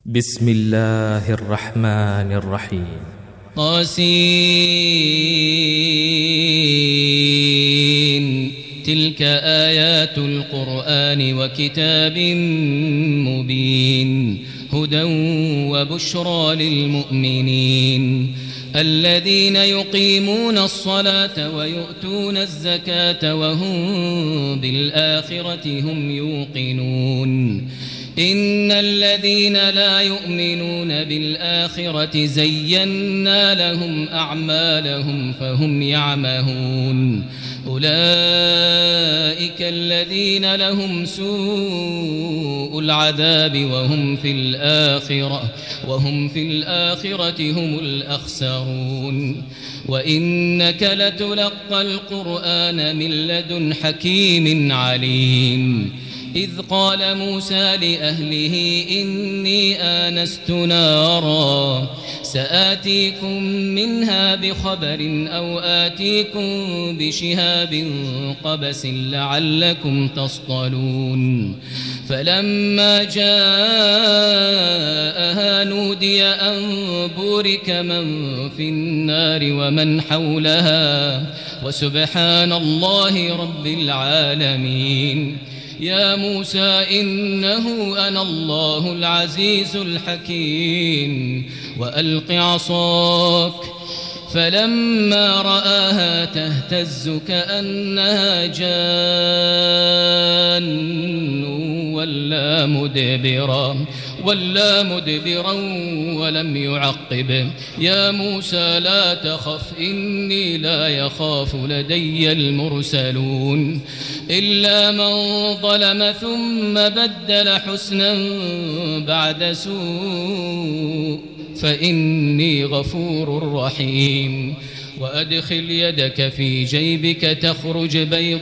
بسم الله الرحمن الرحيم. طاسين. تلك آيات القرآن وكتاب مبين هدى وبشرى للمؤمنين الذين يقيمون الصلاة ويؤتون الزكاة وهم بالآخرة هم يوقنون. إن الذين لا يؤمنون بالآخرة زينا لهم أعمالهم فهم يعمهون. أولئك الذين لهم سوء العذاب وهم في الآخرة هم الأخسرون. وإنك لتلقى القرآن من لدن حكيم عليم. إذ قال موسى لأهله إني آنست نارا سآتيكم منها بخبر أو آتيكم بشهاب قبس لعلكم تصطلون. فلما جاءها نودي أن بورك من في النار ومن حولها وسبحان الله رب العالمين. يا موسى إنه أنا الله العزيز الحكيم وألق عصاك. فلما رآها تهتز كأنها جان ولا مدبرا ولم يعقب. يا موسى لا تخف إني لا يخاف لدي المرسلون. إلا من ظلم ثم بدل حسنا بعد سوء فإني غفور رحيم. وأدخل يدك في جيبك تخرج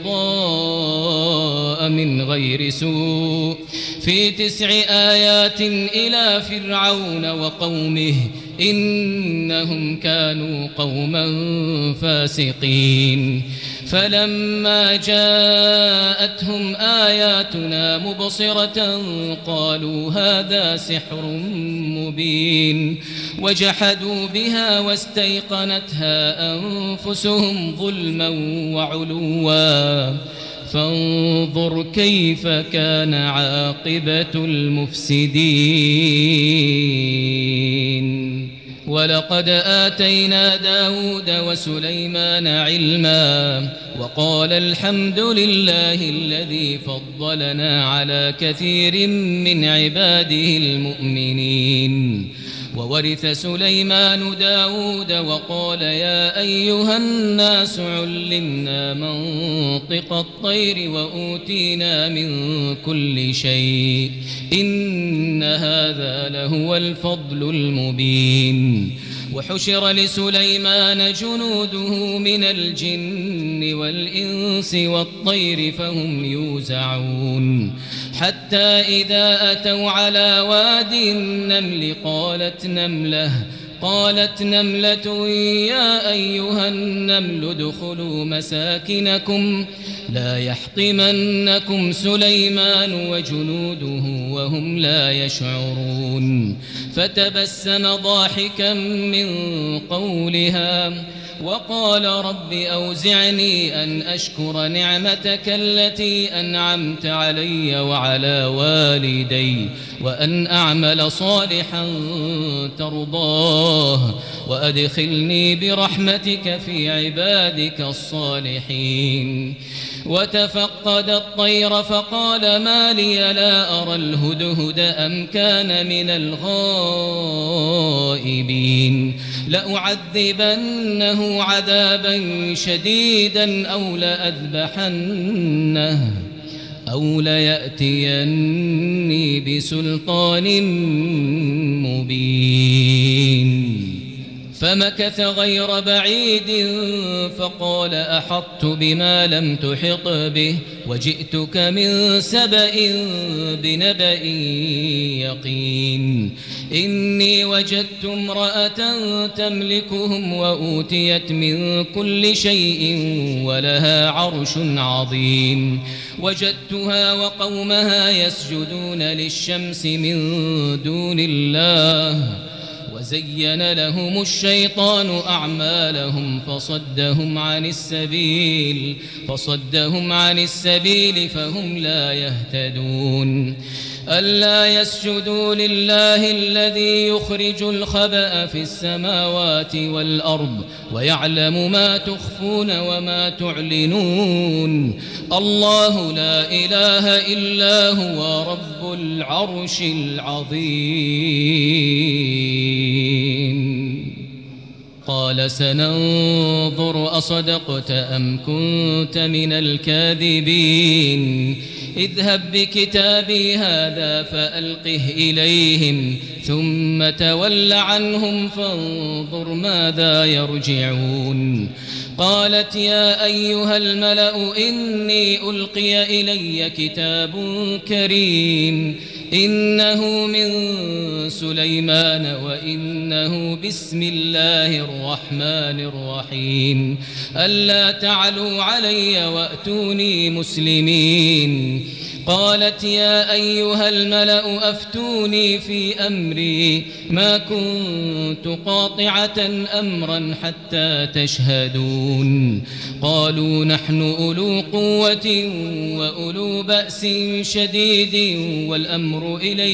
بيضاء من غير سوء في 9 آيات إلى فرعون وقومه إنهم كانوا قوما فاسقين. فلما جاءتهم آياتنا مبصرة قالوا هذا سحر مبين وجحدوا بها واستيقنتها أنفسهم ظلما وعلوا فانظر كيف كان عاقبة المفسدين. ولقد آتينا داود وسليمان علما وقال الحمد لله الذي فضلنا على كثير من عباده المؤمنين. وورث سليمان داود وقال يا أيها الناس علمنا منطق الطير وأوتينا من كل شيء إن هذا لهو الفضل المبين. وحشر لسليمان جنوده من الجن والإنس والطير فهم يوزعون. حتى إذا أتوا على واد النمل قالت نملة يا أيها النمل ادخلوا مساكنكم لا يحطمنكم سليمان وجنوده وهم لا يشعرون. فتبسم ضاحكا من قولها وقال رب أوزعني أن أشكر نعمتك التي أنعمت علي وعلى والدي وأن أعمل صالحا ترضاه وأدخلني برحمتك في عبادك الصالحين. وتفقد الطير فقال ما لي لا أرى الهدهد أم كان من الغائبين. لأعذبنه عذابا شديدا أو ليأتيني بسلطان مبين. فمكث غير بعيد فقال أحطت بما لم تحط به وجئتك من سبأ بنبأ يقين إني وجدت امرأة تملكهم وأوتيت من كل شيء ولها عرش عظيم وجدتها وقومها يسجدون للشمس من دون الله وزين لهم الشيطان أعمالهم فصدهم عن السبيل فهم لا يهتدون ألا يسجدوا لله الذي يخرج الخبأ في السماوات والأرض ويعلم ما تخفون وما تعلنون الله لا إله إلا هو رب العرش العظيم قال سننظر أصدقت أم كنت من الكاذبين اذهب بكتابي هذا فألقه إليهم ثم تول عنهم فانظر ماذا يرجعون قالت يا أيها الملأ إني ألقي إلي كتاب كريم إنه من سليمان وإنه بسم الله الرحمن الرحيم ألا تعلوا علي وأتوني مسلمين قالت يا أيها الملأ أفتوني في أمري ما كنت قاطعة أمرا حتى تشهدون قالوا نحن أولو قوة وأولو بأس شديد والأمر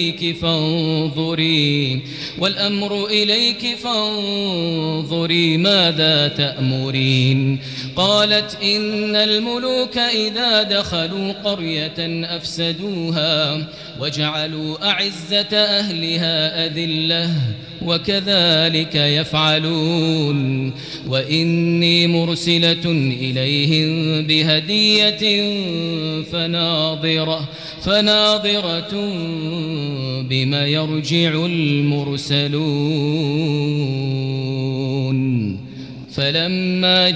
إليك فانظري ماذا تأمرين قالت إن الملوك إذا دخلوا قرية أفسدوها وجعلوا أعزة أهلها أذلة وكذلك يفعلون وإني مرسلة إليهم بهدية فناظرة بما يرجع المرسلون فلما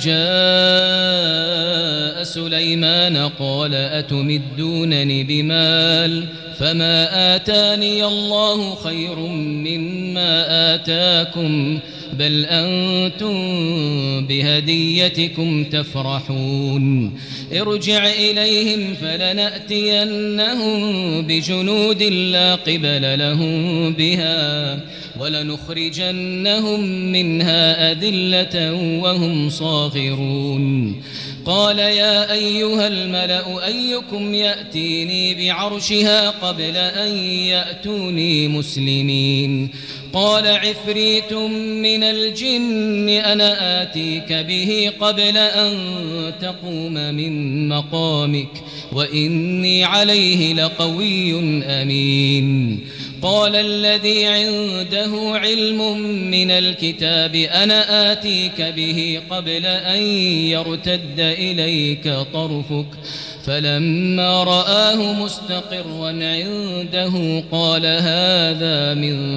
جاء سليمان قال أتمدونني بمال فما آتاني الله خير مما آتاكم بل أنتم بهديتكم تفرحون ارجع إليهم فلنأتينهم بجنود لا قبل لهم بها ولنخرجنهم منها أذلة وهم صاغرون قال يا أيها الملأ أيكم يأتيني بعرشها قبل أن يأتوني مسلمين قال عفريت من الجن أنا آتيك به قبل أن تقوم من مقامك وإني عليه لقوي أمين قال الذي عنده علم من الكتاب أنا آتيك به قبل أن يرتد إليك طرفك فلما رآه مستقرا عنده قال هذا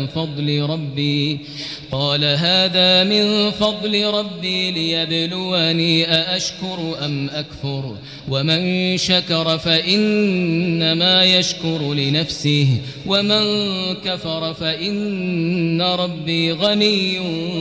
من فضل ربي ليبلوني أأشكر أم أكفر ومن شكر فإنما يشكر لنفسه ومن كفر فإن ربي غني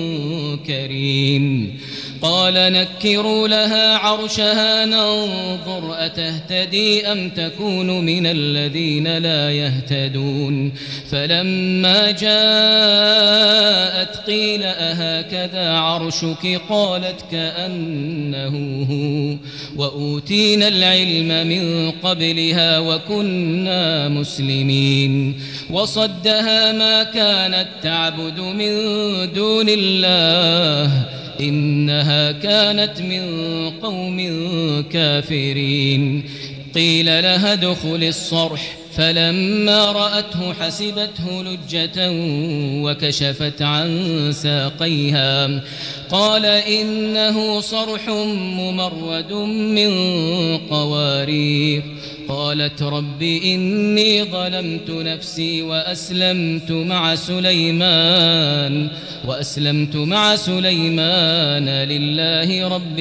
كريم قال نكروا لها عرشها ننظر أتهتدي أم تكون من الذين لا يهتدون فلما جاءت قيل أهكذا عرشك قالت كأنه هو وأوتينا العلم من قبلها وكنا مسلمين وصدها ما كانت تعبد من دون الله إنها كانت من قوم كافرين قيل لها ادخل الصرح فلما رأته حسبته لجة وكشفت عن ساقيها قال إنه صرح ممرد من قوارير قالت رب إني ظلمت نفسي وأسلمت مع سليمان لله رب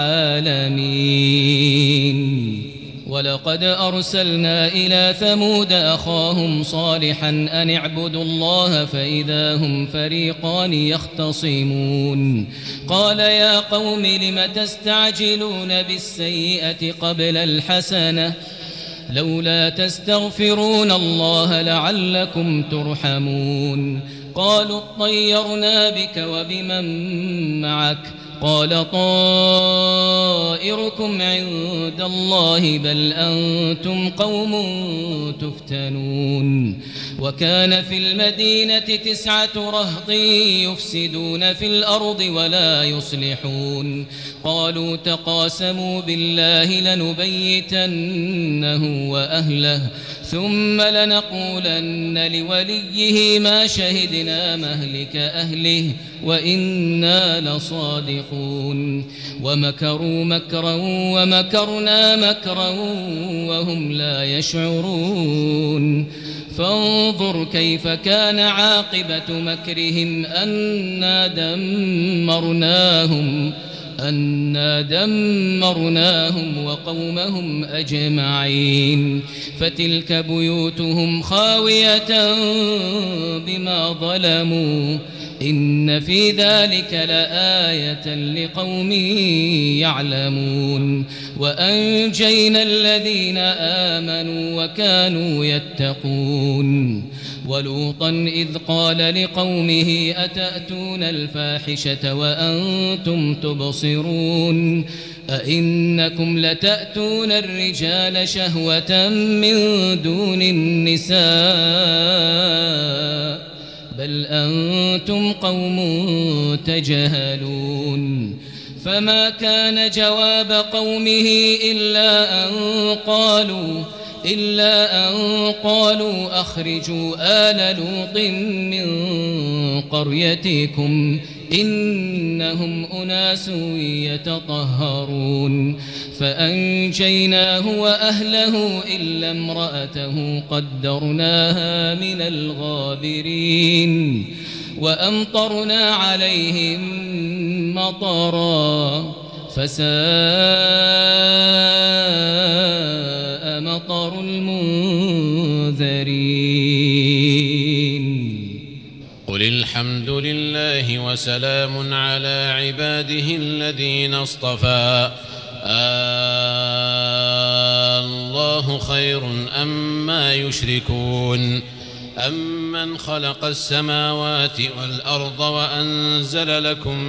العالمين. ولقد أرسلنا إلى ثمود أخاهم صالحا أن اعبدوا الله فإذا هم فريقان يختصمون. قال يا قوم لم تستعجلون بالسيئة قبل الحسنة لولا تستغفرون الله لعلكم ترحمون. قالوا اطيرنا بك وبمن معك قال طائركم عند الله بل أنتم قوم تفتنون. وكان في المدينة 9 رهط يفسدون في الأرض ولا يصلحون. قالوا تقاسموا بالله لنبيتنه وأهله ثم لنقولن لوليه ما شهدنا مهلك أهله وإنا لصادقون. ومكروا مكرا ومكرنا مكرا وهم لا يشعرون. فانظر كيف كان عاقبة مكرهم أنا دمرناهم وقومهم أجمعين. فتلك بيوتهم خاوية بما ظلموا إن في ذلك لآية لقوم يعلمون. وأنجينا الذين آمنوا وكانوا يتقون. ولوطا إذ قال لقومه أتأتون الفاحشة وأنتم تبصرون أئنكم لتأتون الرجال شهوة من دون النساء بل أنتم قوم تجهلون. فما كان جواب قومه إلا أن قالوا أخرجوا آل لوط من قريتكم إنهم أناس يتطهرون. فأنجيناه وأهله إلا امرأته قدرناها من الغابرين. وأمطرنا عليهم مطرا فساء مطر المنذرين. قل الحمد لله وسلام على عباده الذين اصطفى الله خير أما يشركون. أمن خلق السماوات والأرض وأنزل لكم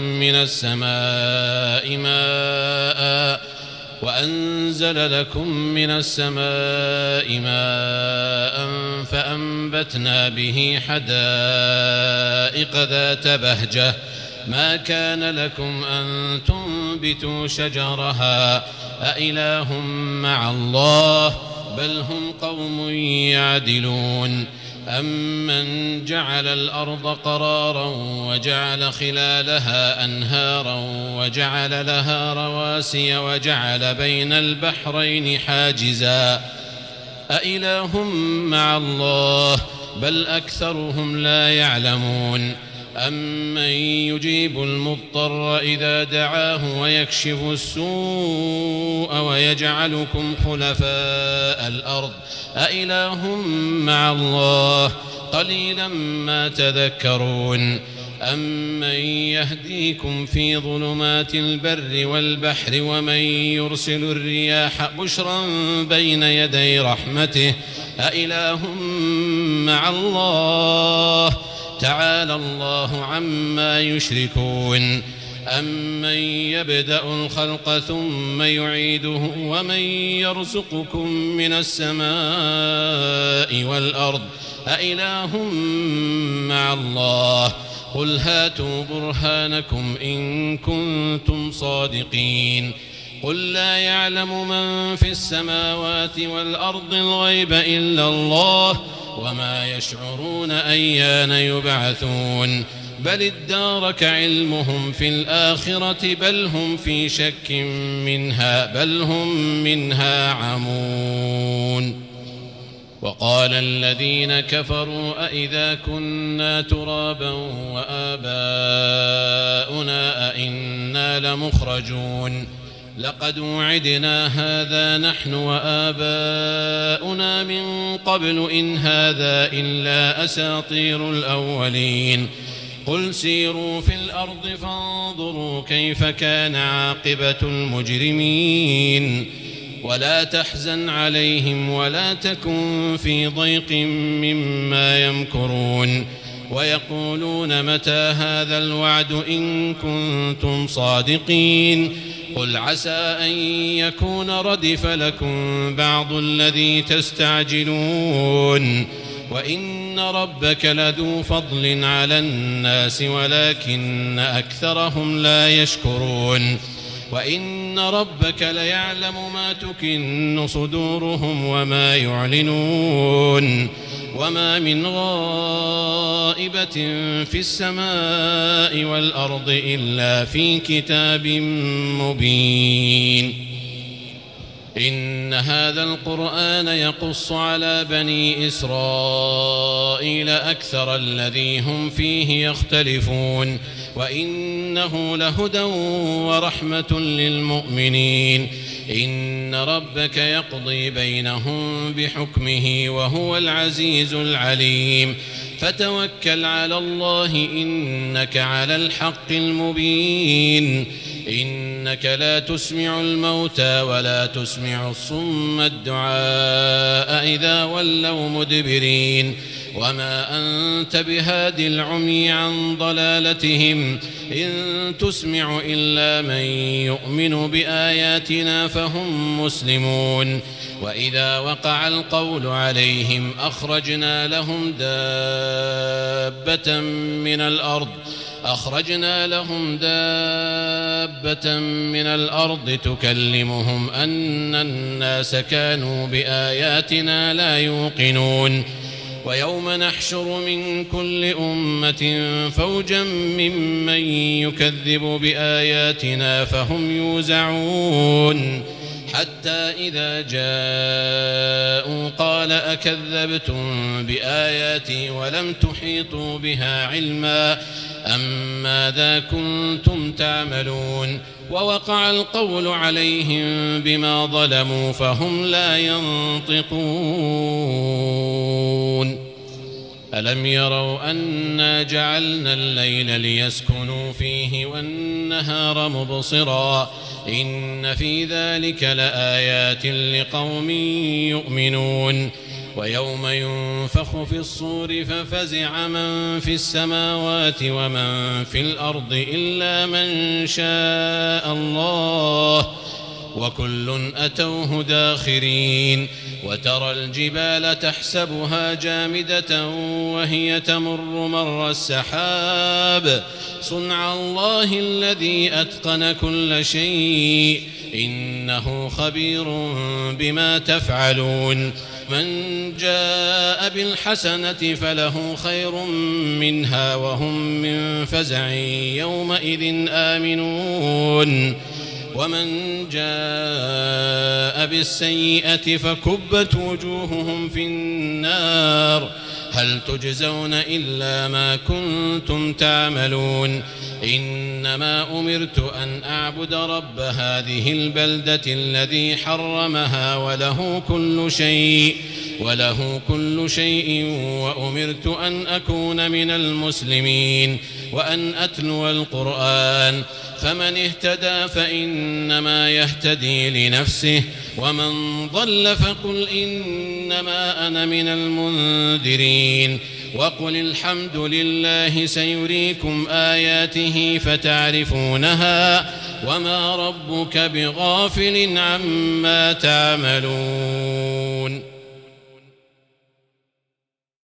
من السماء ماء فأنبتنا به حدائق ذات بهجة ما كان لكم أن تنبتوا شجرها أإله مع الله بل هم قوم يعدلون. أمن جعل الأرض قرارا وجعل خلالها أنهارا وجعل لها رواسي وجعل بين البحرين حاجزا أإله مع الله بل أكثرهم لا يعلمون. أمن يجيب المضطر إذا دعاه ويكشف السوء ويجعلكم خلفاء الأرض أإله مع الله قليلا ما تذكرون. أمن يهديكم في ظلمات البر والبحر ومن يرسل الرياح بشرا بين يدي رحمته أإله مع الله تعالى الله عما يشركون. أمن يبدأ الخلق ثم يعيده ومن يرزقكم من السماء والأرض أإله مع الله قل هاتوا برهانكم إن كنتم صادقين. قل لا يعلم من في السماوات والأرض الغيب إلا الله وما يشعرون أيان يبعثون. بل ادارك علمهم في الآخرة بل هم في شك منها بل هم منها عمون. وقال الذين كفروا أئذا كنا ترابا وآباؤنا أئنا لمخرجون لقد وعدنا هذا نحن وآباؤنا من قبل إن هذا إلا أساطير الأولين قل سيروا في الأرض فانظروا كيف كان عاقبة المجرمين ولا تحزن عليهم ولا تكن في ضيق مما يمكرون ويقولون متى هذا الوعد إن كنتم صادقين قل عسى أن يكون ردف لكم بعض الذي تستعجلون وإن ربك لذو فضل على الناس ولكن أكثرهم لا يشكرون وإن ربك ليعلم ما تكن صدورهم وما يعلنون وما من غائبة في السماء والأرض إلا في كتاب مبين. إن هذا القرآن يقص على بني إسرائيل أكثر الذي هم فيه يختلفون وإنه لهدى ورحمة للمؤمنين. إن ربك يقضي بينهم بحكمه وهو العزيز العليم فتوكل على الله إنك على الحق المبين. إنك لا تسمع الموتى ولا تسمع الصم الدعاء إذا ولوا مدبرين وما أنت بهاد العمي عن ضلالتهم إن تسمع إلا من يؤمن بآياتنا فهم مسلمون. وإذا وقع القول عليهم أخرجنا لهم دابة من الأرض تكلمهم أن الناس كانوا بآياتنا لا يوقنون. ويوم نحشر من كل أمة فوجا ممن يكذب بآياتنا فهم يوزعون حتى إذا جاءوا قال أكذبتم بآياتي ولم تحيطوا بها علما أم ماذا كنتم تعملون. ووقع القول عليهم بما ظلموا فهم لا ينطقون. ألم يروا أنا جعلنا الليل ليسكنوا فيه والنهار مبصرا إن في ذلك لآيات لقوم يؤمنون. ويوم ينفخ في الصور ففزع من في السماوات ومن في الأرض إلا من شاء الله وكل أتوه داخرين. وترى الجبال تحسبها جامدة وهي تمر مر السحاب صنع الله الذي أتقن كل شيء إنه خبير بما تفعلون. من جاء بالحسنة فله خير منها وهم من فزع يومئذ آمنون. ومن جاء بالسيئة فكبت وجوههم في النار هل تجزون إلا ما كنتم تعملون. إنما أمرت أن أعبد رب هذه البلدة الذي حرمها وله كل شيء وأمرت أن أكون من المسلمين وأن أتلو القرآن فمن اهتدى فإنما يهتدي لنفسه ومن ضل فقل إنما أنا من المنذرين. وقل الحمد لله سيريكم آياته فتعرفونها وما ربك بغافل عما تعملون.